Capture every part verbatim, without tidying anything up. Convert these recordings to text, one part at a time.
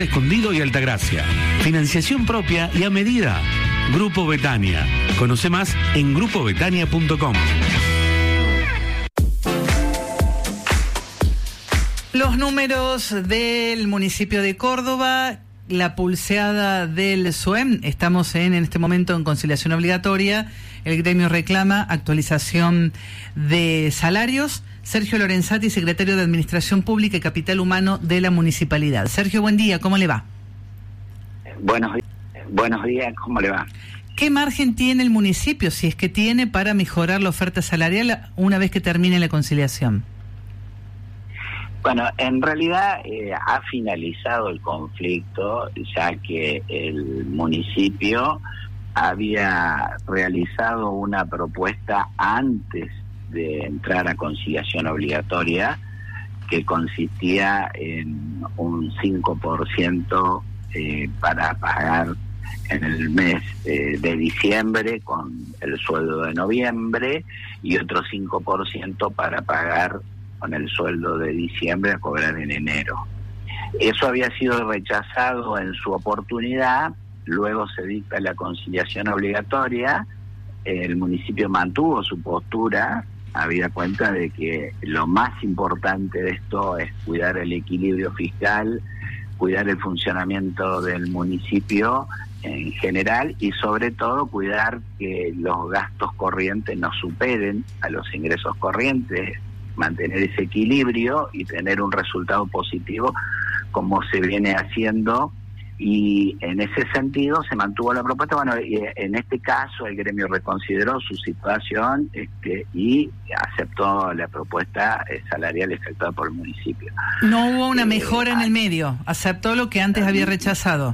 Escondido y Altagracia. Financiación propia y a medida. Grupo Betania. Conoce más en grupo betania punto com. Los números del municipio de Córdoba, la pulseada del S U E M, estamos en, en este momento en conciliación obligatoria. El gremio reclama actualización de salarios. Sergio Lorenzati, secretario de Administración Pública y Capital Humano de la Municipalidad. Sergio, buen día, ¿cómo le va? Buenos, buenos días, ¿cómo le va? ¿Qué margen tiene el municipio, si es que tiene, para mejorar la oferta salarial una vez que termine la conciliación? Bueno, en realidad eh, ha finalizado el conflicto, ya que el municipio había realizado una propuesta antes de entrar a conciliación obligatoria, que consistía en un cinco por ciento eh, para pagar en el mes eh, de diciembre con el sueldo de noviembre y otro cinco por ciento para pagar con el sueldo de diciembre a cobrar en enero. Eso había sido rechazado en su oportunidad, luego se dicta la conciliación obligatoria, el municipio mantuvo su postura, habida cuenta de que lo más importante de esto es cuidar el equilibrio fiscal, cuidar el funcionamiento del municipio en general y sobre todo cuidar que los gastos corrientes no superen a los ingresos corrientes, mantener ese equilibrio y tener un resultado positivo como se viene haciendo. Y en ese sentido se mantuvo la propuesta. Bueno, y en este caso el gremio reconsideró su situación este, y aceptó la propuesta salarial efectuada por el municipio. No hubo una eh, mejora en el medio, aceptó lo que antes había rechazado.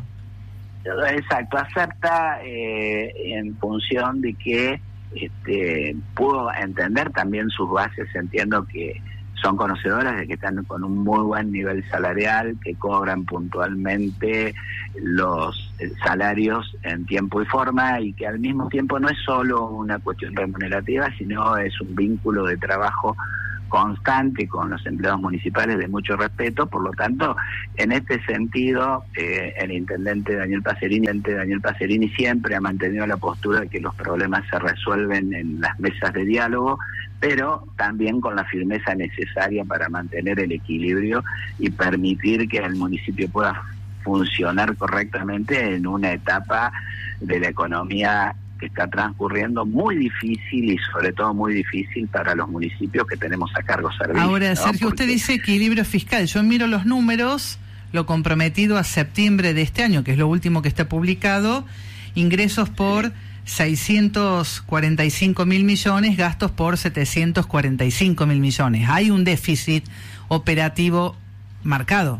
Exacto, acepta eh, en función de que este, pudo entender también sus bases, entiendo que son conocedoras de que están con un muy buen nivel salarial, que cobran puntualmente los salarios en tiempo y forma y que al mismo tiempo no es solo una cuestión remunerativa, sino es un vínculo de trabajo constante con los empleados municipales de mucho respeto. Por lo tanto, en este sentido, eh, el intendente Daniel Pacerini, Daniel Pacerini siempre ha mantenido la postura de que los problemas se resuelven en las mesas de diálogo, pero también con la firmeza necesaria para mantener el equilibrio y permitir que el municipio pueda funcionar correctamente en una etapa de la economía que está transcurriendo muy difícil y sobre todo muy difícil para los municipios que tenemos a cargo servicios. Ahora, ¿no? Sergio, Porque... usted dice equilibrio fiscal. Yo miro los números, lo comprometido a septiembre de este año, que es lo último que está publicado, ingresos por sí. seiscientos cuarenta y cinco mil millones, gastos por setecientos cuarenta y cinco mil millones. Hay un déficit operativo marcado.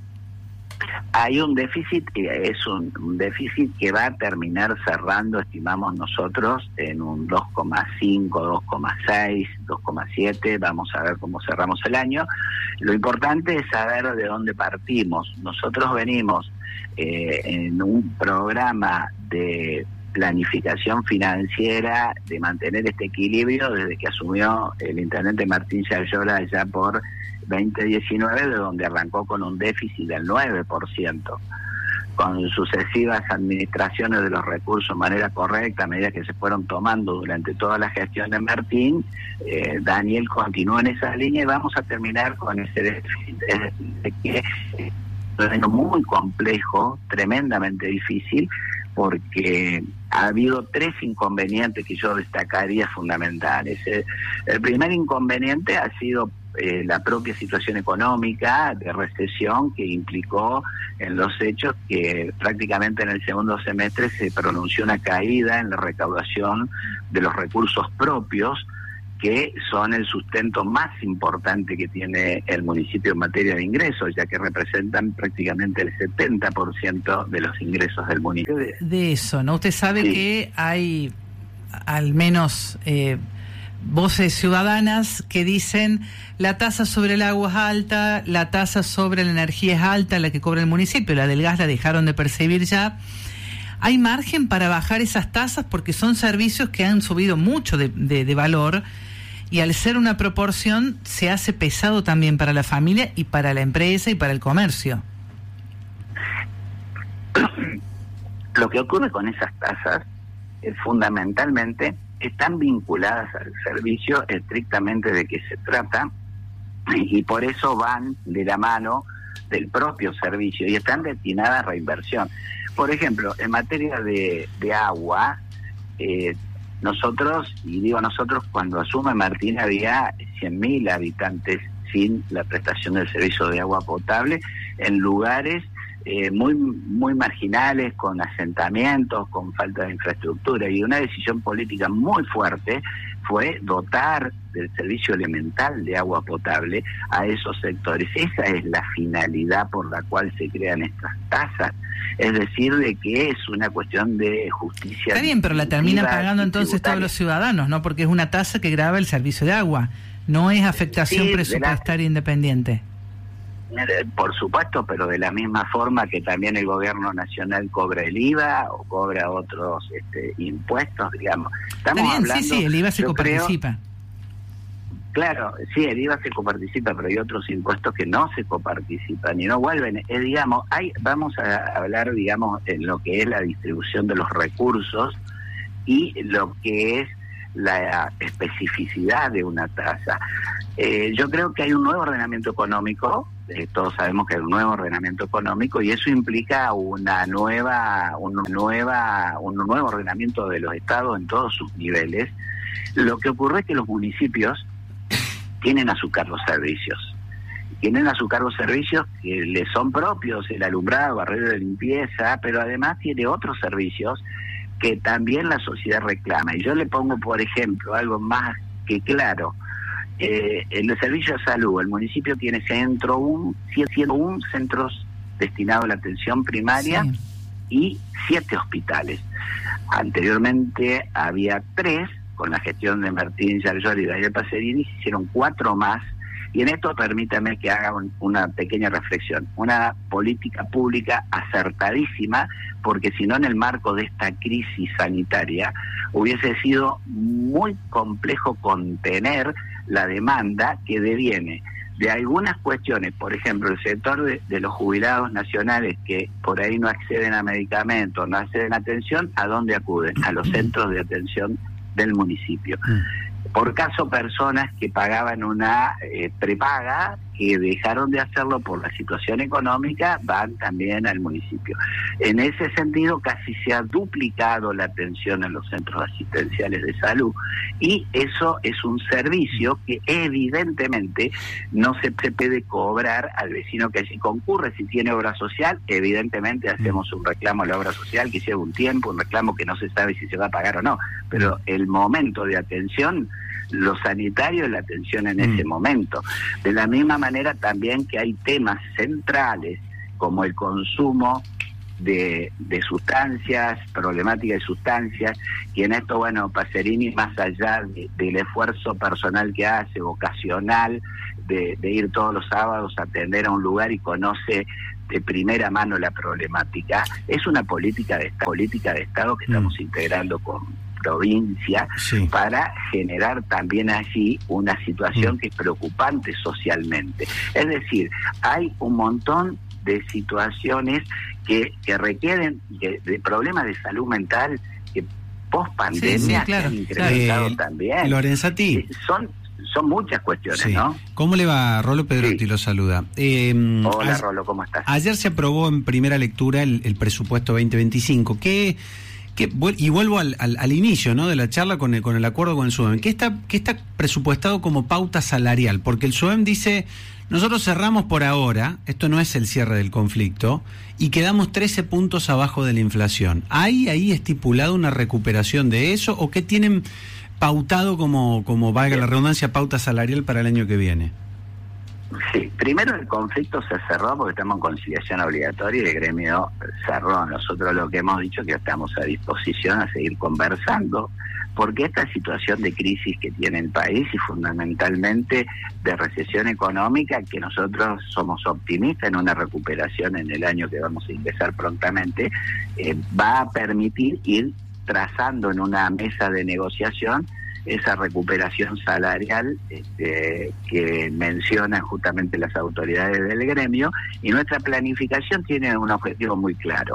Hay un déficit, es un, un déficit que va a terminar cerrando, estimamos nosotros, en un dos coma cinco, dos coma seis, dos coma siete, vamos a ver cómo cerramos el año. Lo importante es saber de dónde partimos. Nosotros venimos eh, en un programa de planificación financiera, de mantener este equilibrio desde que asumió el intendente Martín Yarlora ya por veinte diecinueve, de donde arrancó con un déficit del nueve por ciento. Con sucesivas administraciones de los recursos de manera correcta, a medida que se fueron tomando durante toda la gestión de Martín, eh, Daniel continuó en esa línea y vamos a terminar con ese déficit. Es decir, que es un año muy complejo, tremendamente difícil, porque ha habido tres inconvenientes que yo destacaría fundamentales. El primer inconveniente ha sido eh, la propia situación económica de recesión que implicó en los hechos que prácticamente en el segundo semestre se pronunció una caída en la recaudación de los recursos propios, que son el sustento más importante que tiene el municipio en materia de ingresos, ya que representan prácticamente el setenta por ciento de los ingresos del municipio. De eso, ¿no? Usted sabe sí. que hay al menos eh, voces ciudadanas que dicen la tasa sobre el agua es alta, la tasa sobre la energía es alta, la que cobra el municipio, la del gas la dejaron de percibir ya. ¿Hay margen para bajar esas tasas? Porque son servicios que han subido mucho de, de, de valor, y al ser una proporción se hace pesado también para la familia y para la empresa y para el comercio. Lo que ocurre con esas tasas es fundamentalmente están vinculadas al servicio estrictamente de que se trata y por eso van de la mano del propio servicio y están destinadas a reinversión. Por ejemplo, en materia de, de agua, eh, nosotros, y digo nosotros, cuando asume Martín había cien mil habitantes sin la prestación del servicio de agua potable en lugares eh, muy muy marginales, con asentamientos, con falta de infraestructura, y una decisión política muy fuerte fue dotar del servicio elemental de agua potable a esos sectores. Esa es la finalidad por la cual se crean estas tasas, es decir, de que es una cuestión de justicia. Está bien, pero la terminan pagando entonces todos los ciudadanos, ¿no? Porque es una tasa que grava el servicio de agua, no es afectación sí, presupuestaria la... independiente. Por supuesto, pero de la misma forma que también el gobierno nacional cobra el I V A o cobra otros este, impuestos, digamos. Estamos Está bien, hablando, sí, sí, el I V A se coparticipa. Creo, claro, sí, el I V A se coparticipa, pero hay otros impuestos que no se coparticipan y no vuelven. Eh, digamos, hay, vamos a hablar, digamos, en lo que es la distribución de los recursos y lo que es la especificidad de una tasa. Eh, yo creo que hay un nuevo ordenamiento económico, eh, todos sabemos que hay un nuevo ordenamiento económico y eso implica una nueva, una nueva, un nuevo ordenamiento de los estados en todos sus niveles. Lo que ocurre es que los municipios tienen a su cargo servicios. Tienen a su cargo servicios que les son propios, el alumbrado, barrero de limpieza, pero además tiene otros servicios que también la sociedad reclama. Y yo le pongo, por ejemplo, algo más que claro. Eh, en el servicio de salud, el municipio tiene centro un, ciento un centros destinados a la atención primaria sí. y siete hospitales. Anteriormente había tres, con la gestión de Martín Yarlor y Daniel Pacerini, se hicieron cuatro más, y en esto permítame que haga un, una pequeña reflexión. Una política pública acertadísima, porque si no en el marco de esta crisis sanitaria hubiese sido muy complejo contener la demanda que deviene de algunas cuestiones, por ejemplo, el sector de, de los jubilados nacionales que por ahí no acceden a medicamentos, no acceden a atención, ¿a dónde acuden? A los centros de atención del municipio. Por caso, personas que pagaban una eh, prepaga, que dejaron de hacerlo por la situación económica, van también al municipio. En ese sentido, casi se ha duplicado la atención en los centros asistenciales de salud, y eso es un servicio que evidentemente no se puede cobrar al vecino que allí concurre. Si tiene obra social, evidentemente hacemos un reclamo a la obra social que lleva un tiempo, un reclamo que no se sabe si se va a pagar o no, pero el momento de atención, lo sanitario es la atención en mm. ese momento. De la misma manera también que hay temas centrales como el consumo de, de sustancias, problemática de sustancias, y en esto, bueno, Pacerini, más allá de, del esfuerzo personal que hace, vocacional, de, de ir todos los sábados a atender a un lugar y conoce de primera mano la problemática, es una política de, política de Estado que mm. estamos integrando con provincia sí. para generar también allí una situación mm. que es preocupante socialmente. Es decir, hay un montón de situaciones que, que requieren de, de problemas de salud mental que post pandemia sí, sí, claro, se han incrementado eh, también. Lorenzati. Eh, son Son muchas cuestiones, sí. ¿no? ¿Cómo le va? Rolo Pedrotti sí. lo saluda. Eh, Hola, a, Rolo, ¿cómo estás? Ayer se aprobó en primera lectura el, el presupuesto veinte veinticinco. ¿Qué, qué, y vuelvo al, al, al inicio, ¿no?, de la charla con el, con el acuerdo con el SUEM. ¿Qué está, qué está presupuestado como pauta salarial? Porque el SUEM dice, nosotros cerramos por ahora, esto no es el cierre del conflicto, y quedamos trece puntos abajo de la inflación. ¿Hay ahí estipulado una recuperación de eso o qué tienen pautado como, como valga la redundancia, pauta salarial para el año que viene? Sí, primero el conflicto se cerró porque estamos en conciliación obligatoria y el gremio cerró. Nosotros lo que hemos dicho es que estamos a disposición a seguir conversando, porque esta situación de crisis que tiene el país y fundamentalmente de recesión económica, que nosotros somos optimistas en una recuperación en el año que vamos a ingresar prontamente, eh, va a permitir ir trazando en una mesa de negociación esa recuperación salarial este, que mencionan justamente las autoridades del gremio, y nuestra planificación tiene un objetivo muy claro.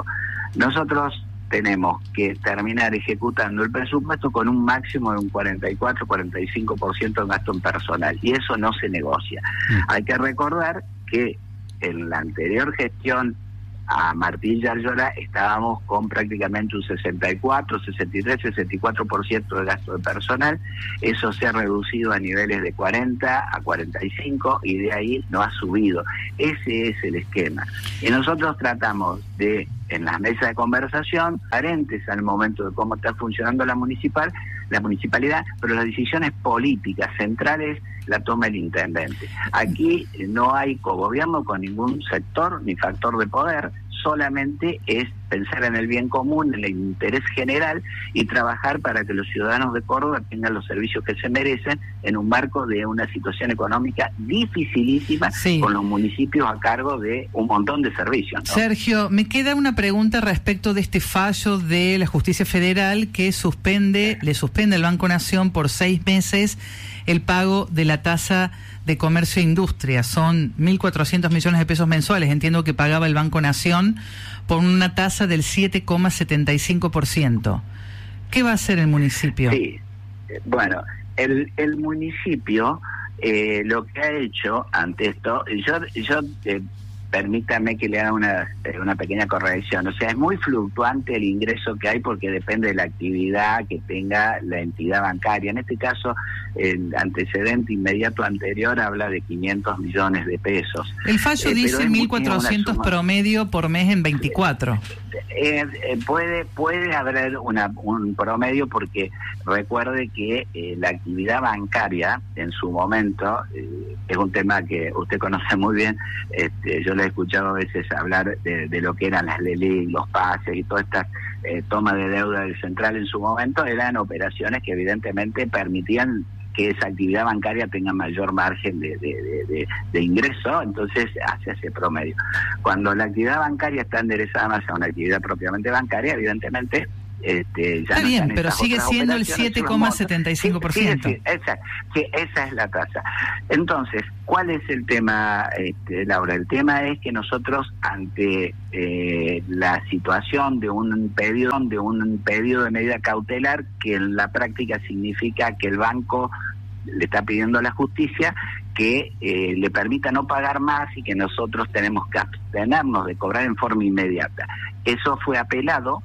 Nosotros tenemos que terminar ejecutando el presupuesto con un máximo de un cuarenta y cuatro, cuarenta y cinco por ciento de gasto en personal, y eso no se negocia. Mm. Hay que recordar que en la anterior gestión a Martín Yarlora estábamos con prácticamente un sesenta y cuatro, sesenta y tres, sesenta y cuatro por ciento de gasto de personal. Eso se ha reducido a niveles de cuarenta a cuarenta y cinco y de ahí no ha subido. Ese es el esquema. Y nosotros tratamos de, en las mesas de conversación, parentes al momento de cómo está funcionando la municipal, la municipalidad, pero las decisiones políticas centrales la toma el intendente. Aquí no hay cogobierno con ningún sector ni factor de poder, solamente es pensar en el bien común, en el interés general y trabajar para que los ciudadanos de Córdoba tengan los servicios que se merecen en un marco de una situación económica dificilísima, sí, con los municipios a cargo de un montón de servicios, ¿no? Sergio, me queda una pregunta respecto de este fallo de la Justicia Federal que suspende, le suspende al Banco Nación por seis meses el pago de la tasa de comercio e industria. Son mil cuatrocientos millones de pesos mensuales, entiendo que pagaba el Banco Nación por una tasa del siete coma setenta y cinco por ciento. ¿Qué va a hacer el municipio? Sí, bueno, el, el municipio eh, lo que ha hecho ante esto, yo, yo eh, permítame que le haga una, una pequeña corrección. O sea, es muy fluctuante el ingreso que hay porque depende de la actividad que tenga la entidad bancaria. En este caso, el antecedente inmediato anterior habla de quinientos millones de pesos. El fallo eh, dice mil cuatrocientos promedio por mes en veinticuatro. Eh, eh, puede puede haber una, un promedio porque recuerde que eh, la actividad bancaria en su momento eh, es un tema que usted conoce muy bien. Este, yo le he escuchado a veces hablar de, de lo que eran las L E L I, los pases y todas estas eh, tomas de deuda del central en su momento. Eran operaciones que evidentemente permitían que esa actividad bancaria tenga mayor margen de, de, de, de, de ingreso, entonces hace ese promedio. Cuando la actividad bancaria está enderezada más a una actividad propiamente bancaria, evidentemente este, ya está no bien, pero sigue siendo el siete coma setenta y cinco por ciento. Sí, sí, sí, esa, sí, esa es la tasa. Entonces, ¿cuál es el tema, este, Laura? El tema es que nosotros, ante eh, la situación de un pedido de un pedido de medida cautelar, que en la práctica significa que el banco le está pidiendo a la justicia que eh, le permita no pagar más y que nosotros tenemos que abstenernos de cobrar en forma inmediata. Eso fue apelado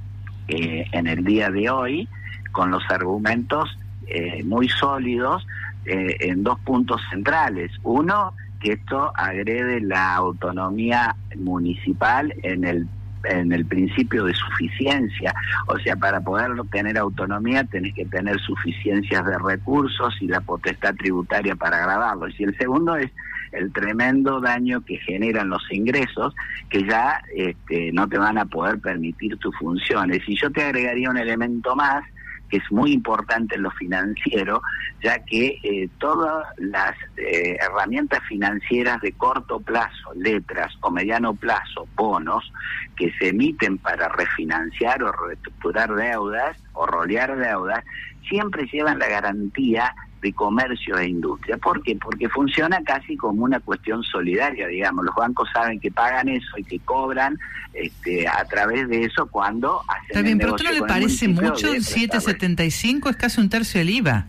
eh, en el día de hoy con los argumentos eh, muy sólidos eh, en dos puntos centrales. Uno, que esto agrede la autonomía municipal en el en el principio de suficiencia. O sea, para poder tener autonomía tenés que tener suficiencias de recursos y la potestad tributaria para gravarlos. Y el segundo es el tremendo daño que generan los ingresos, que ya este, no te van a poder permitir tus funciones. Y yo te agregaría un elemento más, que es muy importante en lo financiero, ya que eh, todas las eh, herramientas financieras de corto plazo, letras o mediano plazo, bonos, que se emiten para refinanciar o reestructurar deudas o rolear deudas, siempre llevan la garantía de comercio e industria. ¿Por qué? Porque funciona casi como una cuestión solidaria, digamos. Los bancos saben que pagan eso y que cobran este, a través de eso cuando hacen Está bien, el pero ¿tú no le parece mucho? El siete setenta y cinco es casi un tercio del I V A.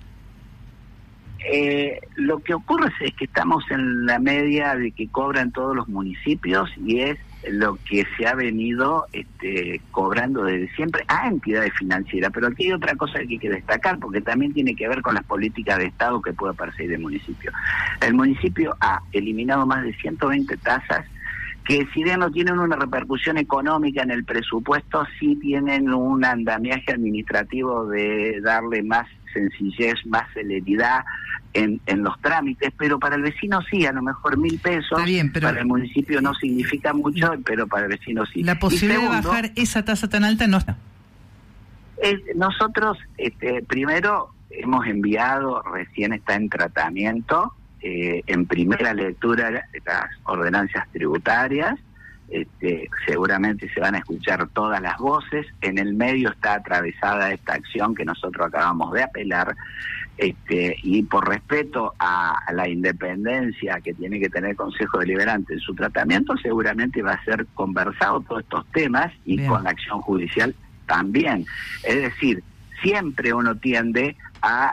Eh, lo que ocurre es que estamos en la media de que cobran todos los municipios y es lo que se ha venido este, cobrando desde siempre a entidades financieras. Pero aquí hay otra cosa que hay que destacar, porque también tiene que ver con las políticas de Estado que pueda perseguir el municipio. El municipio ha eliminado más de ciento veinte tasas que, si bien no tienen una repercusión económica en el presupuesto, sí tienen un andamiaje administrativo de darle más sencillez, más celeridad en, en los trámites, pero para el vecino sí, a lo mejor mil pesos, bien, pero para el municipio no significa mucho, pero para el vecino sí. La posibilidad segundo, de bajar esa tasa tan alta no está. Es, nosotros, este, primero, hemos enviado, recién está en tratamiento, eh, en primera lectura las ordenanzas tributarias. Este, seguramente se van a escuchar todas las voces. En el medio está atravesada esta acción que nosotros acabamos de apelar, Este, y por respeto a, a la independencia que tiene que tener el Consejo Deliberante en su tratamiento, seguramente va a ser conversado todos estos temas y Bien. Con la acción judicial también. Es decir, siempre uno tiende a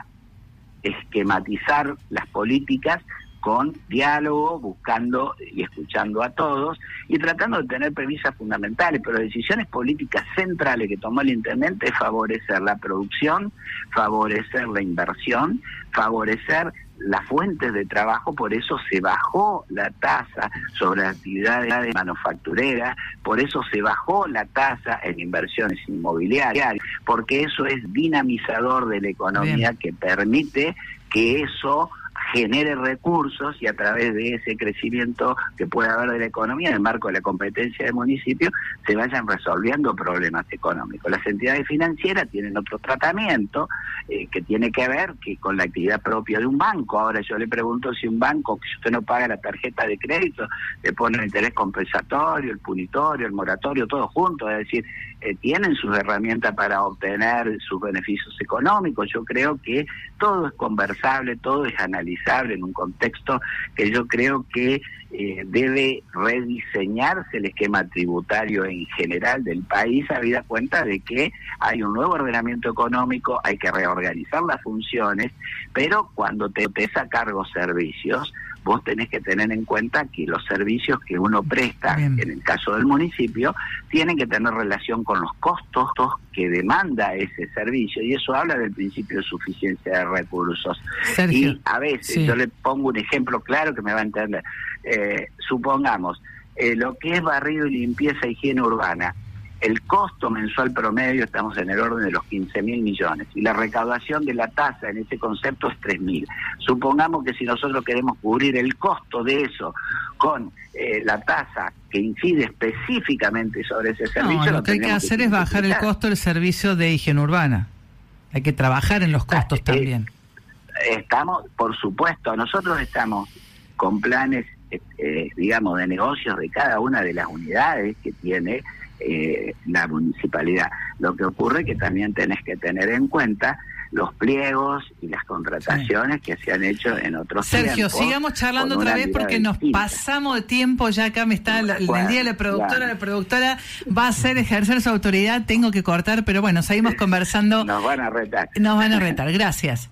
esquematizar las políticas con diálogo, buscando y escuchando a todos y tratando de tener premisas fundamentales, pero decisiones políticas centrales que tomó el intendente es favorecer la producción, favorecer la inversión, favorecer las fuentes de trabajo. Por eso se bajó la tasa sobre las actividades manufactureras, por eso se bajó la tasa en inversiones inmobiliarias, porque eso es dinamizador de la economía. Bien. Que permite que eso genere recursos y a través de ese crecimiento que puede haber de la economía en el marco de la competencia del municipio se vayan resolviendo problemas económicos. Las entidades financieras tienen otro tratamiento eh, que tiene que ver que con la actividad propia de un banco. Ahora yo le pregunto si un banco, que si usted no paga la tarjeta de crédito, le pone el interés compensatorio, el punitorio, el moratorio, todo junto, es decir, eh, tienen sus herramientas para obtener sus beneficios económicos. Yo creo que todo es conversable, todo es analizable en un contexto que yo creo que eh, debe rediseñarse el esquema tributario en general del país, habida cuenta de que hay un nuevo ordenamiento económico, hay que reorganizar las funciones, pero cuando te des a cargo servicios, vos tenés que tener en cuenta que los servicios que uno presta, Bien. En el caso del municipio, tienen que tener relación con los costos que demanda ese servicio, y eso habla del principio de suficiencia de recursos. Sergio, y a veces, sí. Yo le pongo un ejemplo claro que me va a entender. Eh, supongamos, eh, lo que es barrido y limpieza, higiene urbana, el costo mensual promedio estamos en el orden de los quince mil millones y la recaudación de la tasa en ese concepto es tres mil. Supongamos que si nosotros queremos cubrir el costo de eso con eh, la tasa que incide específicamente sobre ese servicio... No, lo que hay que hacer que es bajar el costo del servicio de higiene urbana. Hay que trabajar en los costos ah, eh, también. Estamos, por supuesto, nosotros estamos con planes, eh, digamos, de negocios de cada una de las unidades que tiene Eh, la municipalidad. Lo que ocurre es que también tenés que tener en cuenta los pliegos y las contrataciones sí. que se han hecho en otros Sergio, tiempos. Sergio, sigamos charlando otra vez porque nos distinta. pasamos de tiempo, ya acá me está la, bueno, el día de la productora, claro. La productora va a hacer ejercer su autoridad, tengo que cortar, pero bueno, seguimos conversando. Nos van a retar. Nos van a retar, gracias.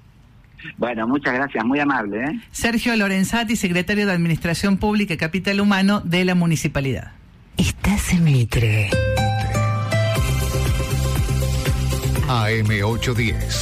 Bueno, muchas gracias, muy amable. ¿eh? Sergio Lorenzati, secretario de Administración Pública y Capital Humano de la Municipalidad. Estás en Mitre. A M ochocientos diez,